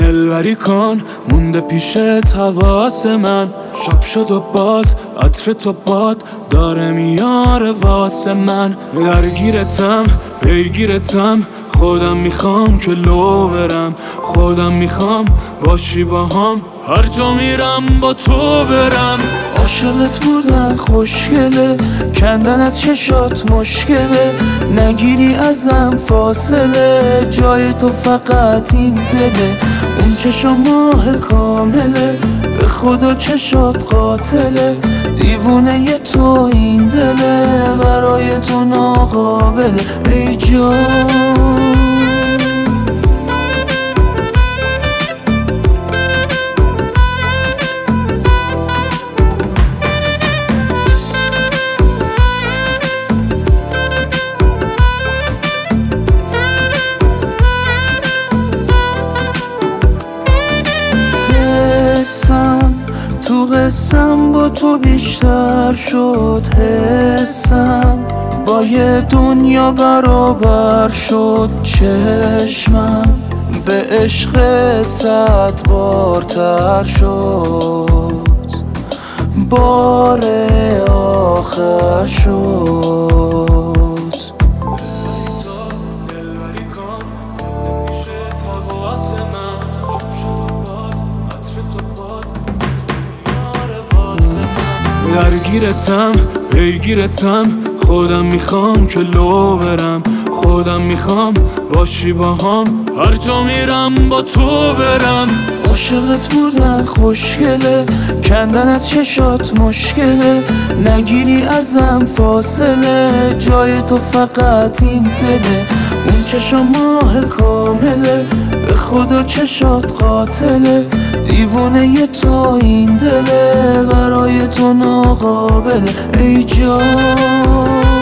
دلبری کن مونده پیشت حواس من، شب شد و باز عطر تو باد داره میاره واسه من. درگیرتم پیگیرتم، خودم میخوام که لو برم، خودم میخوام باشی باهام، هر جا میرم با تو برم. عاشقت بودن خوشگله، کندن از چشات مشکله، نگیری ازم فاصله، جای تو فقط این دله. اون چشم ماه کامله، به خدا چشات قاتله، دیوونه ی تو این دله، برای تو ناقابله ای جان. تو قسم با تو بیشتر شد، حسم با یه دنیا برابر شد، چشمم به عشقت 100 بارتر شد، بار آخر شد. درگیرتم پیگیرتم، خودم میخوام که لو برم، خودم میخوام باشی باهام، هر جا میرم با تو برم. عاشقت بودن خوشگله، کندن از چشات مشکله، نگیری ازم فاصله، جای تو فقط این دله. اون چشم ماه کامله، به خدا چشات قاتله، دیوونه ی تو این دله، برای تو ناقابله ای جان.